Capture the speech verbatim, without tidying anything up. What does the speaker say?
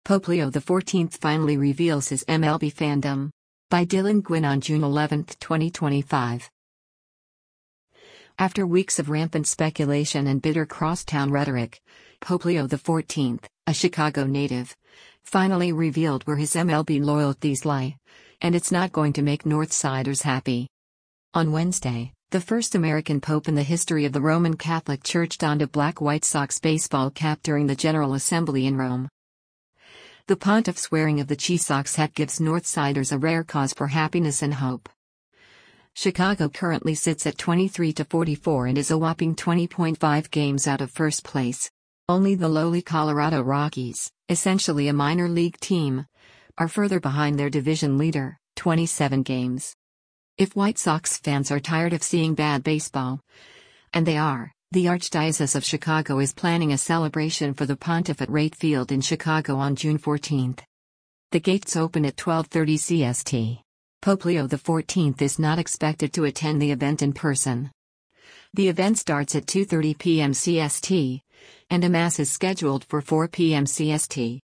Pope Leo the fourteenth finally reveals his M L B fandom. By Dylan Gwynn on June eleventh, twenty twenty-five. After weeks of rampant speculation and bitter crosstown rhetoric, Pope Leo the fourteenth, a Chicago native, finally revealed where his M L B loyalties lie, and it's not going to make Northsiders happy. On Wednesday, the first American pope in the history of the Roman Catholic Church donned a black White Sox baseball cap during the General Assembly in Rome. The pontiff's wearing of the Chi Sox hat gives Northsiders a rare cause for happiness and hope. Chicago currently sits at twenty-three to forty-four and is a whopping twenty point five games out of first place. Only the lowly Colorado Rockies, essentially a minor league team, are further behind their division leader, twenty-seven games. If White Sox fans are tired of seeing bad baseball, and they are, the Archdiocese of Chicago is planning a celebration for the pontiff at Wright Field in Chicago on June fourteenth. The gates open at twelve thirty C S T. Pope Leo the fourteenth is not expected to attend the event in person. The event starts at two thirty p m C S T, and a Mass is scheduled for four p m C S T.